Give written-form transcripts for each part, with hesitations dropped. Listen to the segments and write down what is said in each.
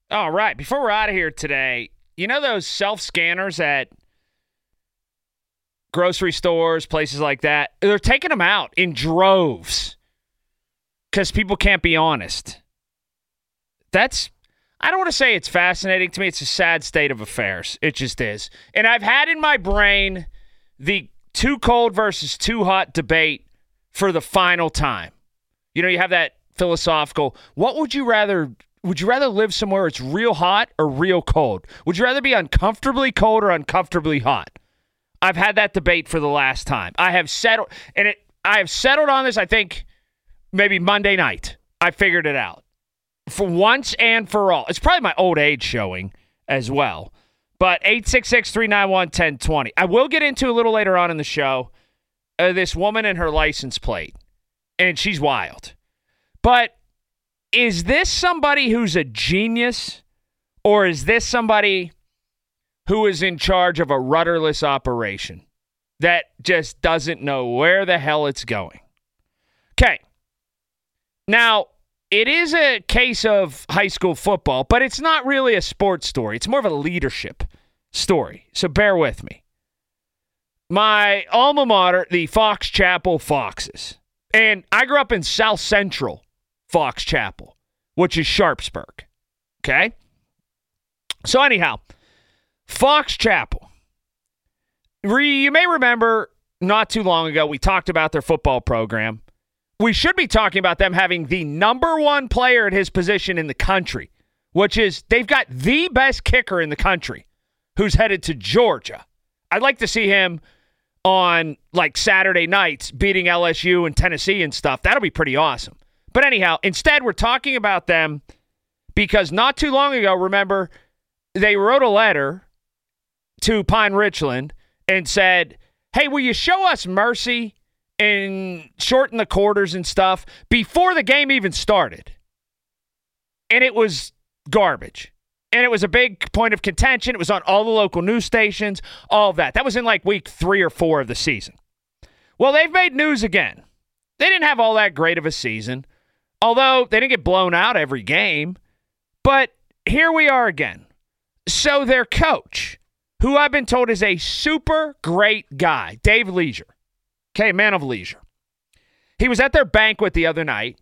All right, before we're out of here today, you know those self-scanners at grocery stores, places like that? They're taking them out in droves because people can't be honest. I don't want to say it's fascinating to me. It's a sad state of affairs. It just is. And I've had in my brain the too cold versus too hot debate for the final time. You know, you have that philosophical, what would you rather live somewhere it's real hot or real cold? Would you rather be uncomfortably cold or uncomfortably hot? I've had that debate for the last time. I have settled on this, I think, maybe Monday night. I figured it out. For once and for all. It's probably my old age showing as well. But 866-391-1020. I will get into a little later on in the show this woman and her license plate. And she's wild. But is this somebody who's a genius? Or is this somebody who is in charge of a rudderless operation that just doesn't know where the hell it's going? Okay. Now, it is a case of high school football, but it's not really a sports story. It's more of a leadership story. So bear with me. My alma mater, the Fox Chapel Foxes. And I grew up in South Central Fox Chapel, which is Sharpsburg. Okay? So anyhow, Fox Chapel. You may remember not too long ago we talked about their football program. We should be talking about them having the number one player at his position in the country, which is they've got the best kicker in the country who's headed to Georgia. I'd like to see him on like Saturday nights beating LSU and Tennessee and stuff. That'll be pretty awesome. But anyhow, instead we're talking about them because not too long ago, remember, they wrote a letter to Pine Richland and said, hey, will you show us mercy and shorten the quarters and stuff before the game even started? And it was garbage. And it was a big point of contention. It was on all the local news stations, all of that. That was in like week 3 or 4 of the season. Well, they've made news again. They didn't have all that great of a season, although they didn't get blown out every game. But here we are again. So their coach, who I've been told is a super great guy, Dave Leisure, okay, man of leisure. He was at their banquet the other night,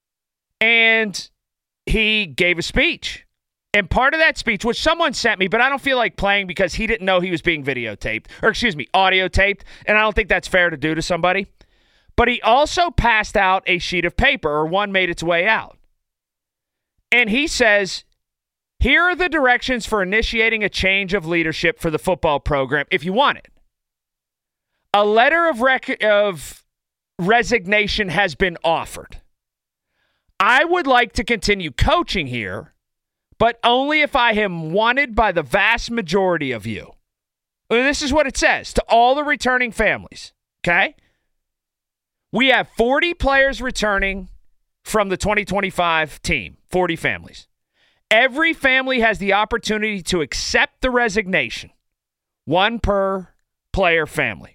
and he gave a speech. And part of that speech, which someone sent me, but I don't feel like playing because he didn't know he was being videotaped, or audio taped, and I don't think that's fair to do to somebody. But he also passed out a sheet of paper, or one made its way out. And he says, here are the directions for initiating a change of leadership for the football program if you want it. A letter of resignation has been offered. I would like to continue coaching here, but only if I am wanted by the vast majority of you. And this is what it says to all the returning families, okay? We have 40 players returning from the 2025 team, 40 families. Every family has the opportunity to accept the resignation, one per player family.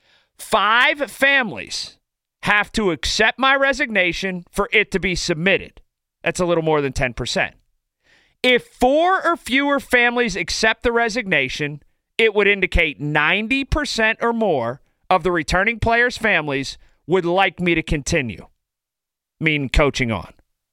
5 families have to accept my resignation for it to be submitted. That's a little more than 10%. If 4 or fewer families accept the resignation, it would indicate 90% or more of the returning players' families would like me to continue, meaning coaching on.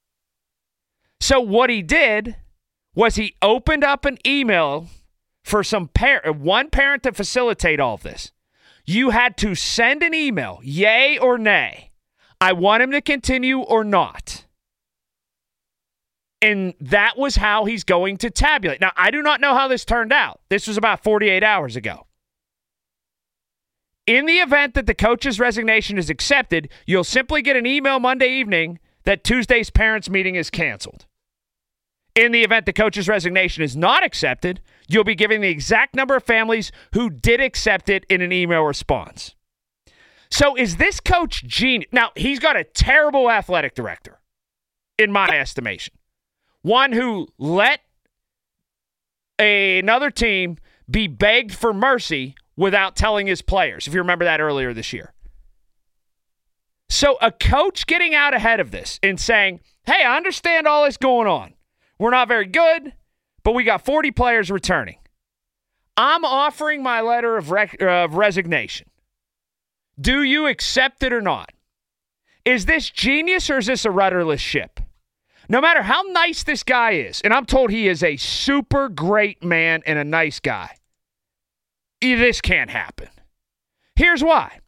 So what he did was he opened up an email for one parent to facilitate all of this. You had to send an email, yay or nay. I want him to continue or not. And that was how he's going to tabulate. Now, I do not know how this turned out. This was about 48 hours ago. In the event that the coach's resignation is accepted, you'll simply get an email Monday evening that Tuesday's parents' meeting is canceled. In the event the coach's resignation is not accepted, you'll be given the exact number of families who did accept it in an email response. So is this coach genius? Now, he's got a terrible athletic director, in my estimation. One who let another team be begged for mercy without telling his players, if you remember that earlier this year. So a coach getting out ahead of this and saying, hey, I understand all this going on. We're not very good, but we got 40 players returning. I'm offering my letter of resignation. Do you accept it or not? Is this genius or is this a rudderless ship? No matter how nice this guy is, and I'm told he is a super great man and a nice guy, this can't happen. Here's why.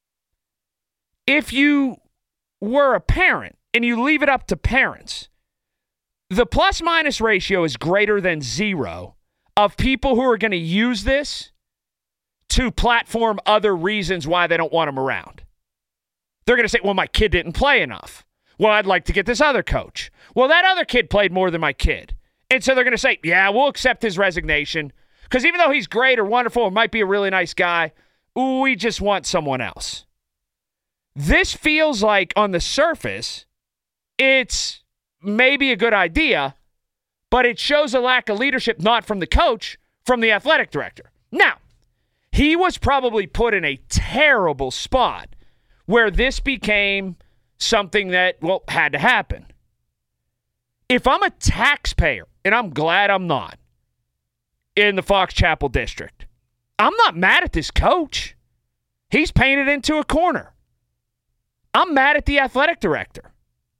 If you were a parent and you leave it up to parents, the plus-minus ratio is greater than 0 of people who are going to use this to platform other reasons why they don't want him around. They're going to say, well, my kid didn't play enough. Well, I'd like to get this other coach. Well, that other kid played more than my kid. And so they're going to say, yeah, we'll accept his resignation because even though he's great or wonderful or might be a really nice guy, we just want someone else. This feels like on the surface, it's maybe a good idea, but it shows a lack of leadership, not from the coach, from the athletic director. Now, he was probably put in a terrible spot where this became something that, well, had to happen. If I'm a taxpayer, and I'm glad I'm not, in the Fox Chapel district, I'm not mad at this coach. He's painted into a corner. I'm mad at the athletic director.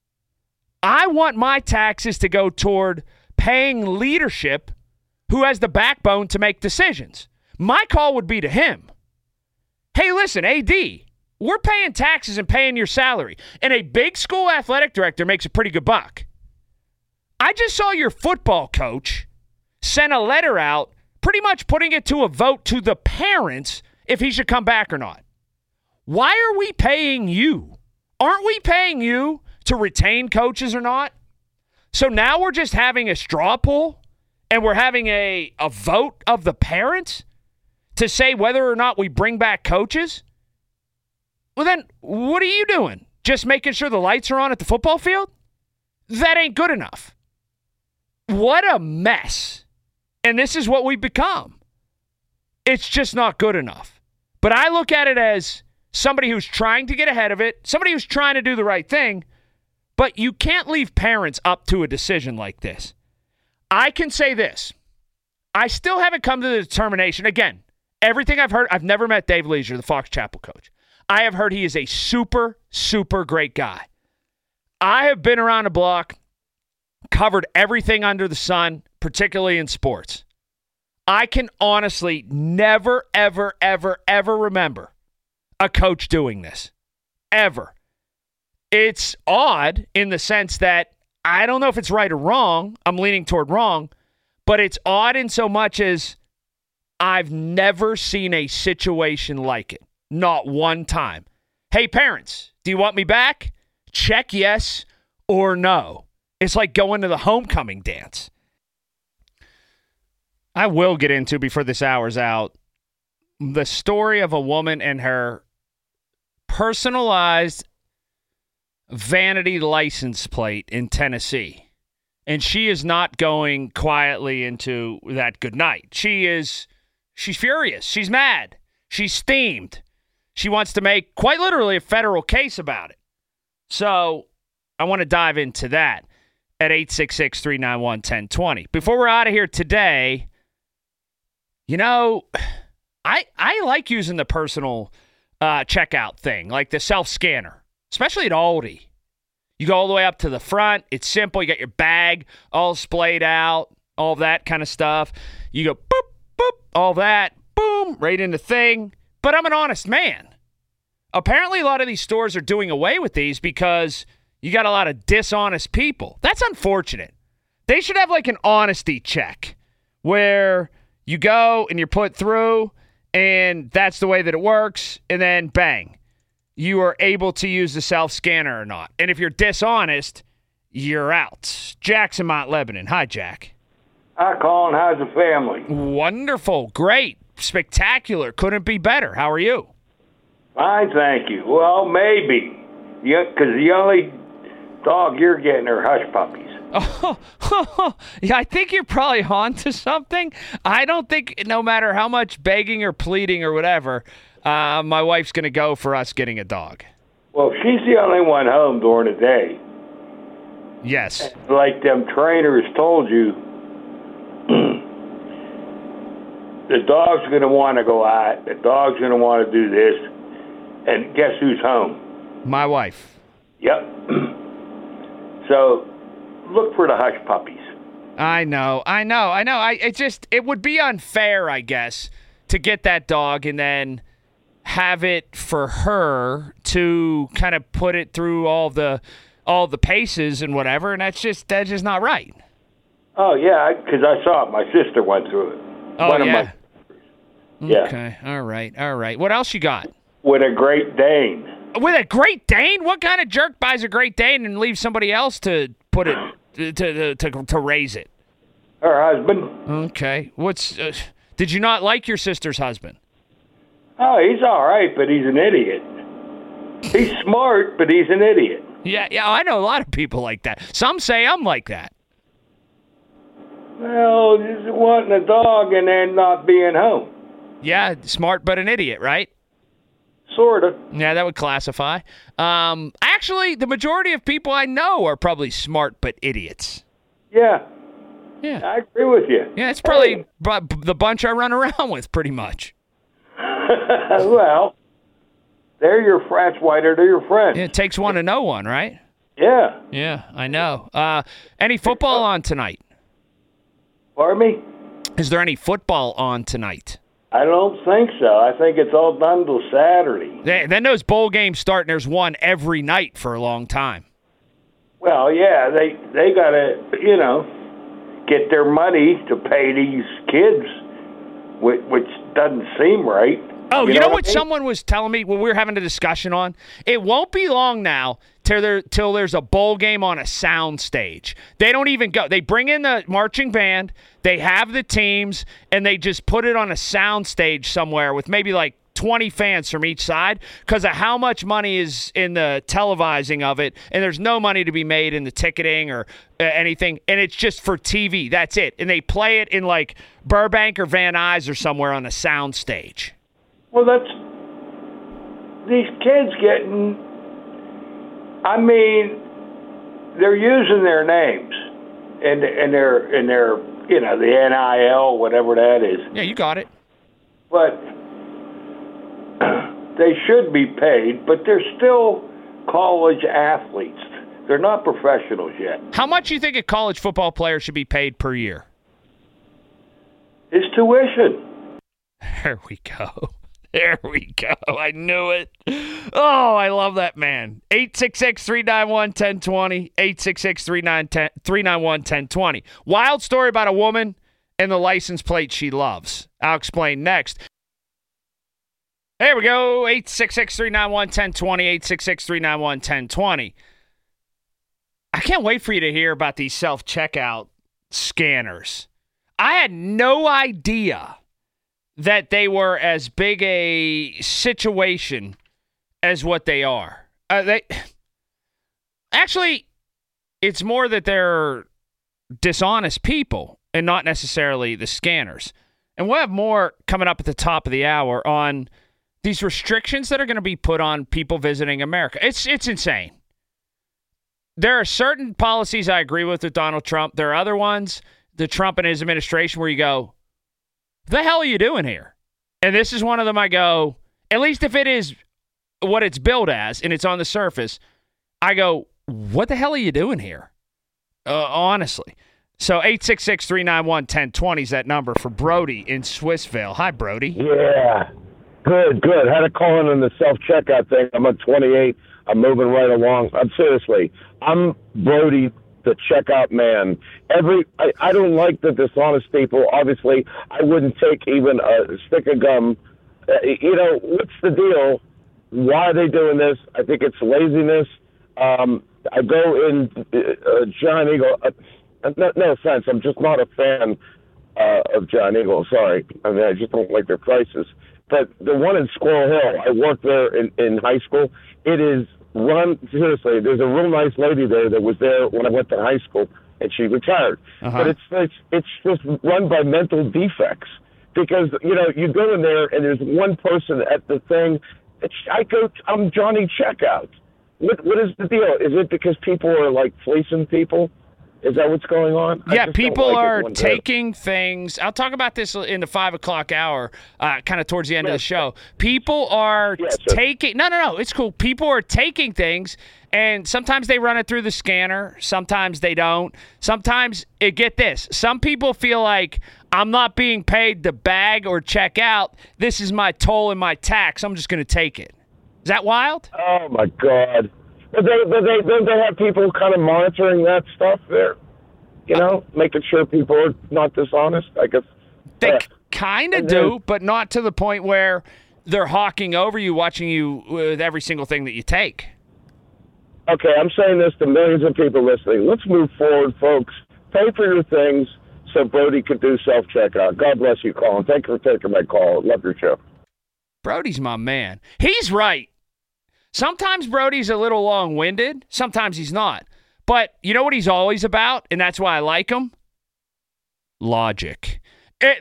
I want my taxes to go toward paying leadership who has the backbone to make decisions. My call would be to him. Hey, listen, AD, we're paying taxes and paying your salary. And a big school athletic director makes a pretty good buck. I just saw your football coach send a letter out pretty much putting it to a vote to the parents if he should come back or not. Why are we paying you? Aren't we paying you to retain coaches or not? So now we're just having a straw poll and we're having a vote of the parents to say whether or not we bring back coaches? Well, then what are you doing? Just making sure the lights are on at the football field? That ain't good enough. What a mess. And this is what we've become. It's just not good enough. But I look at it as somebody who's trying to get ahead of it, somebody who's trying to do the right thing, but you can't leave parents up to a decision like this. I can say this. I still haven't come to the determination. Again, everything I've heard, I've never met Dave Leisure, the Fox Chapel coach. I have heard he is a super, super great guy. I have been around the block, covered everything under the sun, particularly in sports. I can honestly never, ever, ever, ever remember a coach doing this. Ever. It's odd in the sense that I don't know if it's right or wrong. I'm leaning toward wrong. But it's odd in so much as I've never seen a situation like it. Not one time. Hey, parents, do you want me back? Check yes or no. It's like going to the homecoming dance. I will get into, before this hour's out, the story of a woman and her personalized vanity license plate in Tennessee. And she is not going quietly into that good night. She's furious. She's mad. She's steamed. She wants to make, quite literally, a federal case about it. So I want to dive into that at 866-391-1020. Before we're out of here today, you know, I like using the personal checkout thing, like the self-scanner, especially at Aldi. You go all the way up to the front. It's simple. You got your bag all splayed out, all that kind of stuff. You go boop, boop, all that, boom, right in the thing. But I'm an honest man. Apparently, a lot of these stores are doing away with these because you got a lot of dishonest people. That's unfortunate. They should have like an honesty check where you go and you're put through, and that's the way that it works, and then bang, you are able to use the self-scanner or not. And if you're dishonest, you're out. Jack's in Mount Lebanon. Hi, Jack. Hi, Colin. How's the family? Wonderful. Great. Spectacular. Couldn't be better. How are you? Fine, thank you. Well, maybe. Because the only dog you're getting are hush puppies. Oh, yeah, I think you're probably on to something. I don't think, no matter how much begging or pleading or whatever, my wife's going to go for us getting a dog. Well, she's the only one home during the day. Yes. Like them trainers told you, the dog's going to want to go out. The dog's going to want to do this. And guess who's home? My wife. Yep. So look for the hush puppies. I know. It would be unfair, I guess, to get that dog and then have it for her to kind of put it through all the paces and whatever, and that's just not right. Oh yeah, because I saw it. My sister went through it. Oh yeah. Yeah. Okay. All right. What else you got? With a Great Dane. With a Great Dane? What kind of jerk buys a Great Dane and leaves somebody else to put it to raise it? Her husband. Okay. Did you not like your sister's husband? Oh, he's all right, but he's an idiot. He's smart, but he's an idiot. Yeah, I know a lot of people like that. Some say I'm like that. Well, just wanting a dog and then not being home. Yeah, smart but an idiot, right? Sort of. Yeah, that would classify. Actually, the majority of people I know are probably smart but idiots. Yeah. Yeah. I agree with you. Yeah, it's probably the bunch I run around with, pretty much. Well, they're your friends. Why they're your friends? Yeah, it takes one to know one, right? Yeah. Yeah, I know. Any football on tonight? Pardon me? Is there any football on tonight? I don't think so. I think it's all done till Saturday. Then those bowl games start, and there's one every night for a long time. Well, yeah, they got to, get their money to pay these kids, which doesn't seem right. Oh, you know what someone was telling me when we were having a discussion on? It won't be long now till there's a bowl game on a sound stage. They don't even go. They bring in the marching band, they have the teams, and they just put it on a sound stage somewhere with maybe like 20 fans from each side because of how much money is in the televising of it, and there's no money to be made in the ticketing or anything, and it's just for TV. That's it. And they play it in like Burbank or Van Nuys or somewhere on a sound stage. Well, that's these kids getting. I mean, they're using their names and their the NIL, whatever that is. Yeah, you got it. But they should be paid, but they're still college athletes. They're not professionals yet. How much do you think a college football player should be paid per year? His tuition. There we go. There we go. I knew it. Oh, I love that man. 866-391-1020. 866-391-1020. Wild story about a woman and the license plate she loves. I'll explain next. There we go. 866-391-1020. 866-391-1020. I can't wait for you to hear about these self-checkout scanners. I had no idea that they were as big a situation as what they are. Actually, it's more that they're dishonest people and not necessarily the scanners. And we'll have more coming up at the top of the hour on these restrictions that are going to be put on people visiting America. It's insane. There are certain policies I agree with Donald Trump. There are other ones, the Trump and his administration, where you go, the hell are you doing here? And this is one of them I go, at least if it is what it's billed as and it's on the surface, I go, what the hell are you doing here? Honestly. So 866-391-1020 is that number for Brody in Swissvale. Hi, Brody. Yeah. Good. Had to call in on the self-checkout thing. I'm at 28. I'm moving right along. Seriously, I'm Brody, the checkout man. I don't like the dishonest people. Obviously, I wouldn't take even a stick of gum. What's the deal? Why are they doing this? I think it's laziness. I go in John Eagle. No offense, I'm just not a fan of John Eagle. Sorry, I just don't like their prices. But the one in Squirrel Hill, I worked there in high school. It is run, seriously, there's a real nice lady there that was there when I went to high school, and she retired. Uh-huh. But it's just run by mental defects. Because, you go in there, and there's one person at the thing. I'm Johnny Checkout. What is the deal? Is it because people are like fleecing people? Is that what's going on? Yeah, people are taking things. I'll talk about this in the 5 o'clock hour, kind of towards the end of the show. People are taking. No. It's cool. People are taking things, and sometimes they run it through the scanner. Sometimes they don't. Sometimes, get this. Some people feel like I'm not being paid to bag or check out. This is my toll and my tax. I'm just going to take it. Is that wild? Oh my God. But they have people kind of monitoring that stuff there, making sure people are not dishonest, I guess. They kind of do, but not to the point where they're hawking over you, watching you with every single thing that you take. Okay, I'm saying this to millions of people listening. Let's move forward, folks. Pay for your things so Brody can do self-checkout. God bless you, Colin. Thank you for taking my call. Love your show. Brody's my man. He's right. Sometimes Brody's a little long-winded. Sometimes he's not. But you know what he's always about, and that's why I like him? Logic.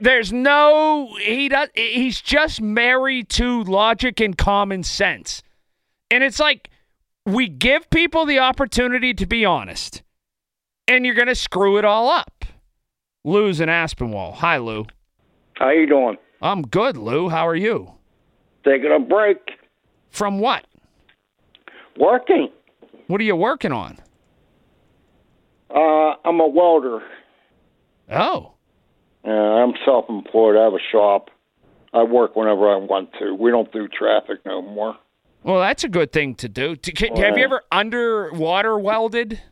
He's just married to logic and common sense. And it's like we give people the opportunity to be honest, and you're going to screw it all up. Lou's in Aspinwall. Hi, Lou. How you doing? I'm good, Lou. How are you? Taking a break. From what? Working. What are you working on? I'm a welder. Oh. I'm self-employed. I have a shop. I work whenever I want to. We don't do traffic no more. Well, that's a good thing to do. Have you ever underwater welded?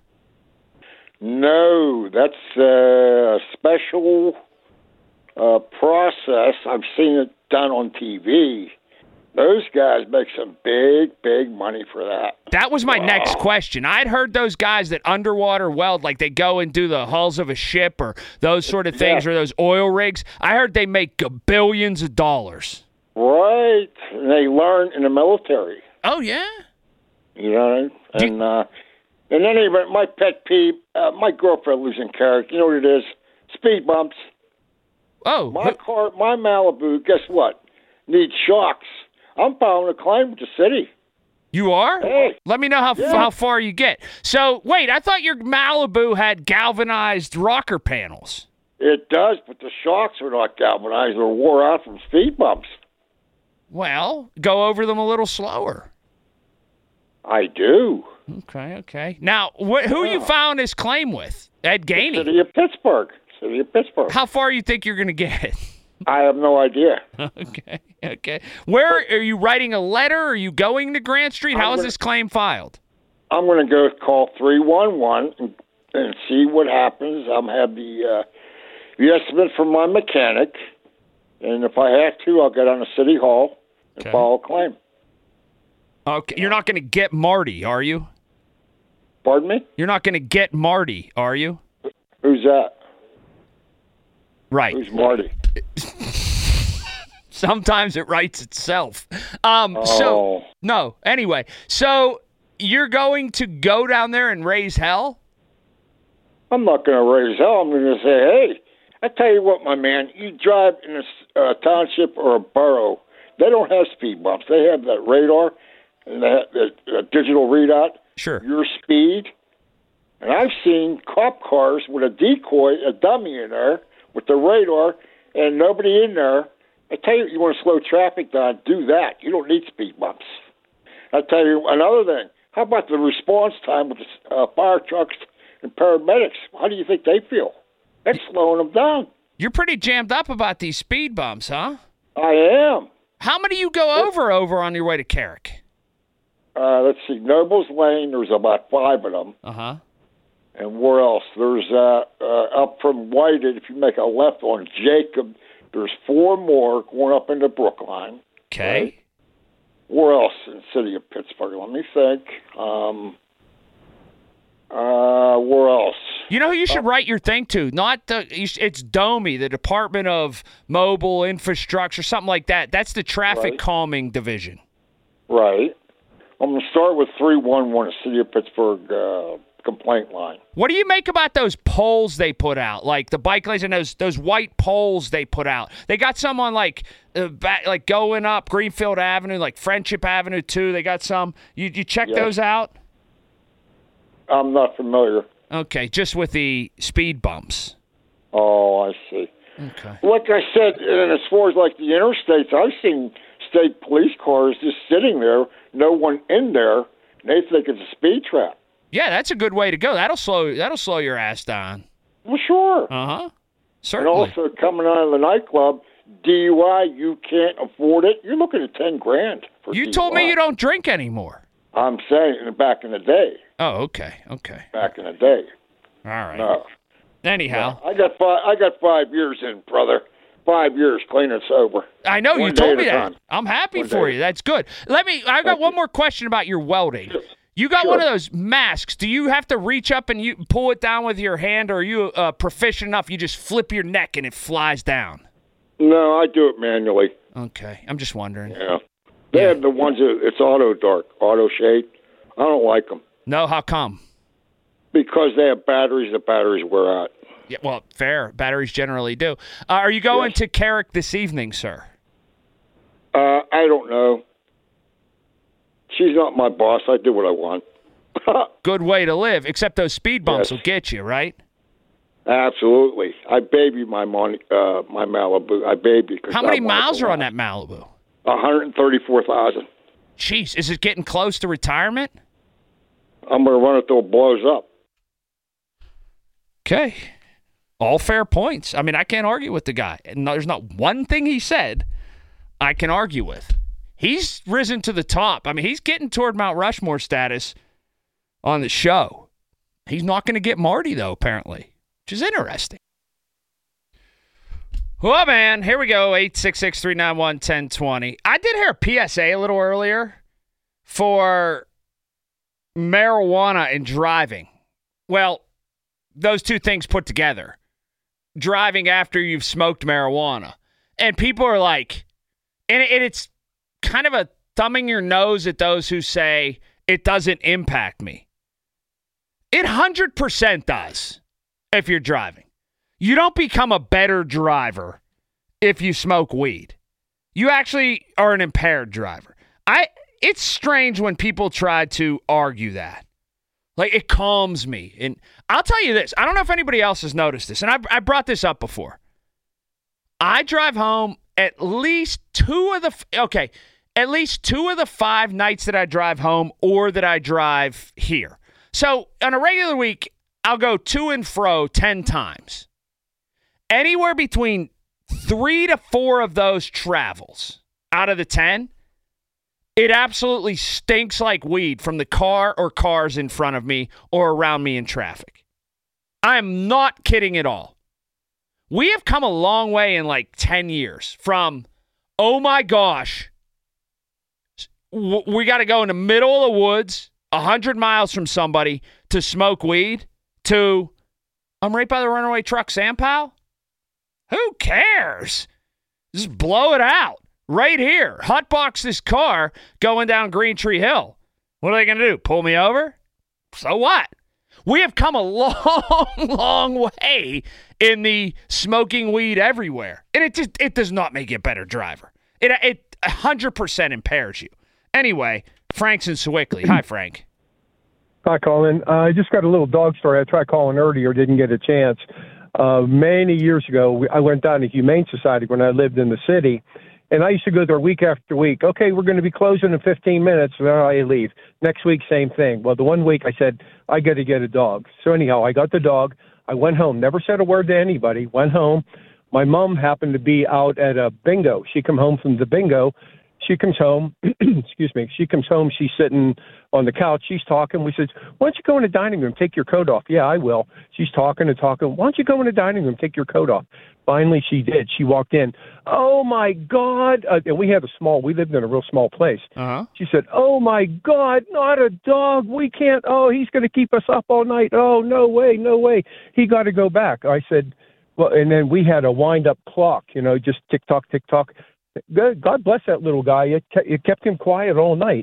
No, that's a special process. I've seen it done on TV. Those guys make some big money for that. That was my next question. I'd heard those guys that underwater weld, like they go and do the hulls of a ship or those sort of things, or those oil rigs. I heard they make billions of dollars. Right. And they learn in the military. Oh, yeah? You know, and in any event, my pet peeve, my girlfriend lives in Carrick. You know what it is? Speed bumps. Oh. My car, my Malibu, guess what? Needs shocks. I'm filing a claim with the city. You are? Hey. Let me know how far you get. So, wait, I thought your Malibu had galvanized rocker panels. It does, but the shocks are not galvanized. They're wore out from speed bumps. Well, go over them a little slower. I do. Okay. Now, who you filed this claim with? Ed Gainey. City of Pittsburgh. How far you think you're going to get? I have no idea. Okay. Where are you writing a letter? Are you going to Grant Street? How is this claim filed? I'm going to go call 311 and see what happens. I'm have the estimate from my mechanic, and if I have to, I'll get on to City Hall and file a claim. Okay. You're not going to get Marty, are you? Pardon me? You're not going to get Marty, are you? Who's that? Right. Who's Marty? Sometimes it writes itself. Anyway, so you're going to go down there and raise hell? I'm not going to raise hell. I'm going to say, hey, I tell you what, my man, you drive in a township or a borough, they don't have speed bumps. They have that radar and they have the digital readout. Sure. Your speed. And I've seen cop cars with a decoy, a dummy in there with the radar and nobody in there. I tell you, you want to slow traffic down, do that. You don't need speed bumps. I tell you another thing. How about the response time with the fire trucks and paramedics? How do you think they feel? That's slowing them down. You're pretty jammed up about these speed bumps, huh? I am. How many you go over on your way to Carrick? Let's see. Nobles Lane, there's about 5 of them. Uh-huh. And where else? There's up from Whited, if you make a left on Jacob, there's 4 more going up into Brookline. Okay. Right? Where else in the city of Pittsburgh? Let me think. Where else? You know who you should write your thing to? It's DOMI, the Department of Mobile Infrastructure, something like that. That's the traffic calming division. Right. I'm going to start with 311, the city of Pittsburgh complaint line. What do you make about those poles they put out, like the bike lanes and those white poles they put out? They got some on like going up Greenfield Avenue, like Friendship Avenue too. They got some. You check those out? I'm not familiar. Okay, just with the speed bumps. Oh, I see. Okay. Like I said, and as far as like the interstates, I've seen state police cars just sitting there, no one in there, and they think it's a speed trap. Yeah, that's a good way to go. That'll slow your ass down. Well, sure. Uh-huh. Certainly. And also coming out of the nightclub, DUI, you can't afford it. You're looking at $10,000 for You DUI. told me you don't drink anymore. I'm saying back in the day. Oh, okay. Back in the day. All right. No. Anyhow. I got 5 years in, brother. 5 years clean and sober. I know, you told me that. I'm happy for you. That's good. I got one more question about your welding. Sure. You got one of those masks. Do you have to reach up and you pull it down with your hand, or are you proficient enough you just flip your neck and it flies down? No, I do it manually. Okay. I'm just wondering. Yeah. They have the ones that it's auto dark, auto shade. I don't like them. No, how come? Because they have batteries. The batteries wear out. Yeah, well, fair. Batteries generally do. Are you going to Carrick this evening, sir? I don't know. She's not my boss. I do what I want. Good way to live, except those speed bumps will get you, right? Absolutely. I baby my Malibu. I baby. How many miles are on that Malibu? 134,000. Jeez, is it getting close to retirement? I'm going to run it till it blows up. Okay. All fair points. I mean, I can't argue with the guy. And there's not one thing he said I can argue with. He's risen to the top. I mean, he's getting toward Mount Rushmore status on the show. He's not going to get Marty, though, apparently, which is interesting. Well, man, here we go, 866-391-1020. I did hear a PSA a little earlier for marijuana and driving. Well, those two things put together. Driving after you've smoked marijuana. And people are like, and it's kind of a thumbing your nose at those who say it doesn't impact me. It 100% does if you're driving. You don't become a better driver if you smoke weed. You actually are an impaired driver. It's strange when people try to argue that. Like, it calms me. And I'll tell you this. I don't know if anybody else has noticed this, and I brought this up before. I drive home at least two of the 5 nights that I drive home or that I drive here. So on a regular week, I'll go to and fro 10 times. Anywhere between 3 to 4 of those travels out of the 10, it absolutely stinks like weed from the car or cars in front of me or around me in traffic. I'm not kidding at all. We have come a long way in like 10 years from, oh my gosh, we got to go in the middle of the woods, 100 miles from somebody to smoke weed, to, I'm right by the runaway truck, Sam Powell. Who cares? Just blow it out. Right here. Hotbox this car going down Green Tree Hill. What are they going to do? Pull me over? So what? We have come a long, long way in the smoking weed everywhere. And it does not make you a better driver. It 100% impairs you. Anyway, Frank's in Sewickley. Hi, Frank. Hi, Colin. I just got a little dog story. I tried calling earlier, didn't get a chance. Many years ago, I went down to Humane Society when I lived in the city, and I used to go there week after week. Okay, we're going to be closing in 15 minutes, and then I leave. Next week, same thing. Well, the one week I said, I got to get a dog. So anyhow, I got the dog. I went home, never said a word to anybody, went home. My mom happened to be out at a bingo. She come home from the bingo. She comes home, excuse me, she comes home, she's sitting on the couch, she's talking. We said, why don't you go in the dining room, take your coat off? Yeah, I will. She's talking and talking. Why don't you go in the dining room, take your coat off? Finally, she did. She walked in. Oh, my God. And we lived in a real small place. Uh-huh. She said, oh, my God, not a dog. We can't. Oh, he's going to keep us up all night. Oh, no way, no way. He got to go back. I said, well, and then we had a wind-up clock, just tick-tock, tick-tock. God bless that little guy. It kept him quiet all night.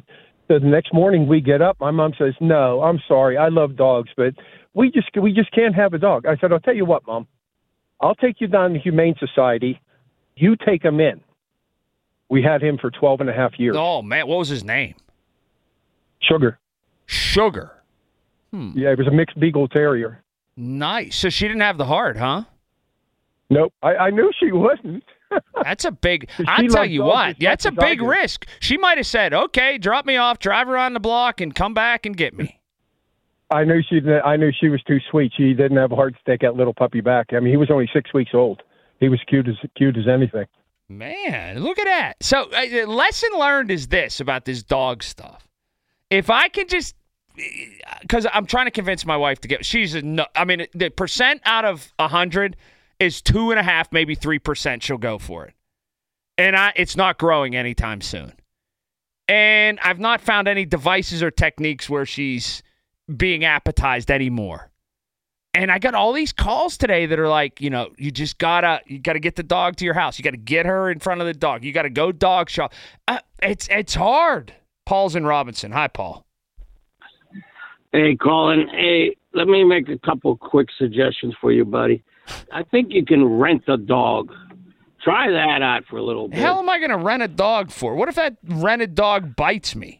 So the next morning we get up. My mom says, "No, I'm sorry. I love dogs, but we just can't have a dog." I said, "I'll tell you what, Mom. I'll take you down to Humane Society. You take him in." We had him for 12 and a half years. Oh, man. What was his name? Sugar. Sugar. Yeah, it was a mixed Beagle Terrier. Nice. So she didn't have the heart, huh? Nope. I knew she wouldn't. That's a big. I'll tell you what. That's a big risk. She might have said, "Okay, drop me off, drive around the block, and come back and get me." I knew she was too sweet. She didn't have a heart to take that little puppy back. I mean, he was only 6 weeks old. He was cute as anything. Man, look at that. So, lesson learned is this about this dog stuff. If I can just, because I'm trying to convince my wife to get, the percent out of 100 is 2.5%, maybe 3% she'll go for it. And it's not growing anytime soon. And I've not found any devices or techniques where she's being appetized anymore. And I got all these calls today that are like, you gotta get the dog to your house. You got to get her in front of the dog. You got to go dog shop. It's hard. Paul's in Robinson. Hi, Paul. Hey, Colin. Hey, let me make a couple quick suggestions for you, buddy. I think you can rent a dog. Try that out for a little bit. The hell am I going to rent a dog for? What if that rented dog bites me?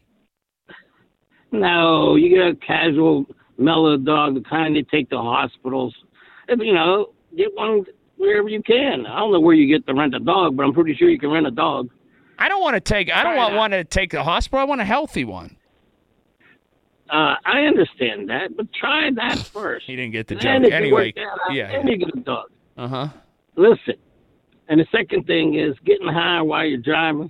No, you get a casual, mellow dog, the kind they take to hospitals. Get one wherever you can. I don't know where you get to rent a dog, but I'm pretty sure you can rent a dog. I don't want one to take to the hospital. I want a healthy one. I understand that, but try that first. He didn't get the joke. Anyway, then you get a dog. Uh-huh. Listen, and the second thing is getting high while you're driving.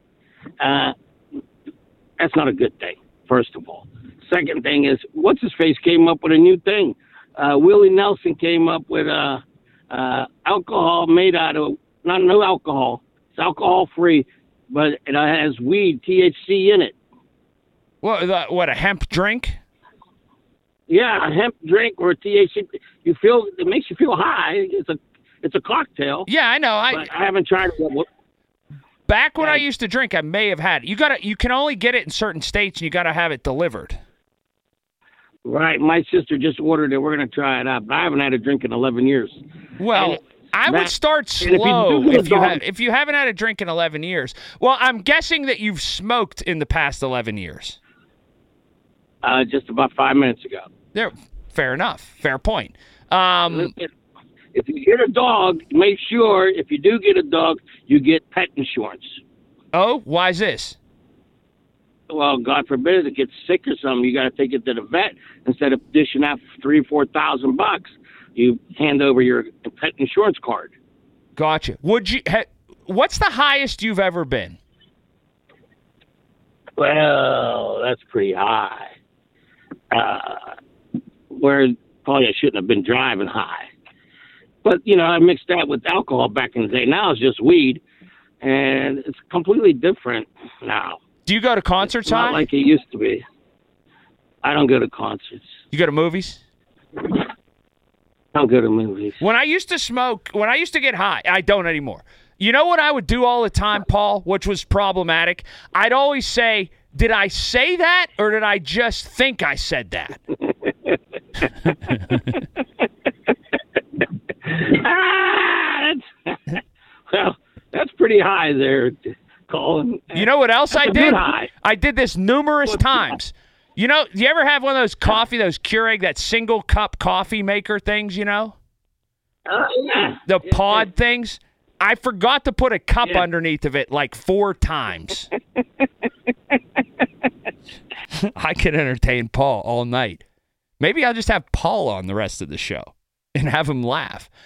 That's not a good thing, first of all. Second thing is, what's-his-face came up with a new thing. Willie Nelson came up with alcohol made out of, no alcohol. It's alcohol-free, but it has weed, THC in it. What, a hemp drink? Yeah, a hemp drink or a THC. It makes you feel high. It's a cocktail. Yeah, I know. But I haven't tried it. Back when I used to drink, I may have had it. You can only get it in certain states, and you got to have it delivered. Right. My sister just ordered it. We're going to try it out, but I haven't had a drink in 11 years. Well, I would start slow if you haven't had a drink in 11 years. Well, I'm guessing that you've smoked in the past 11 years. Just about 5 minutes ago. There, fair enough. Fair point. If you get a dog, make sure if you do get a dog, you get pet insurance. Oh, why is this? Well, God forbid it gets sick or something. You got to take it to the vet instead of dishing out $3,000 or $4,000. You hand over your pet insurance card. Gotcha. What's the highest you've ever been? Well, that's pretty high. Where probably I shouldn't have been driving high. But, I mixed that with alcohol back in the day. Now it's just weed, and it's completely different now. Do you go to concerts, Not like it used to be. I don't go to concerts. You go to movies? I don't go to movies. When I used to get high, I don't anymore. You know what I would do all the time, Paul, which was problematic? I'd always say, did I say that, or did I just think I said that? That's pretty high there, Colin. You know what else I did? I did this numerous times. Do you ever have one of those Keurig, that single cup coffee maker things, Yeah. The pod things? I forgot to put a cup underneath of it like 4 times. I could entertain Paul all night. Maybe I'll just have Paul on the rest of the show and have him laugh.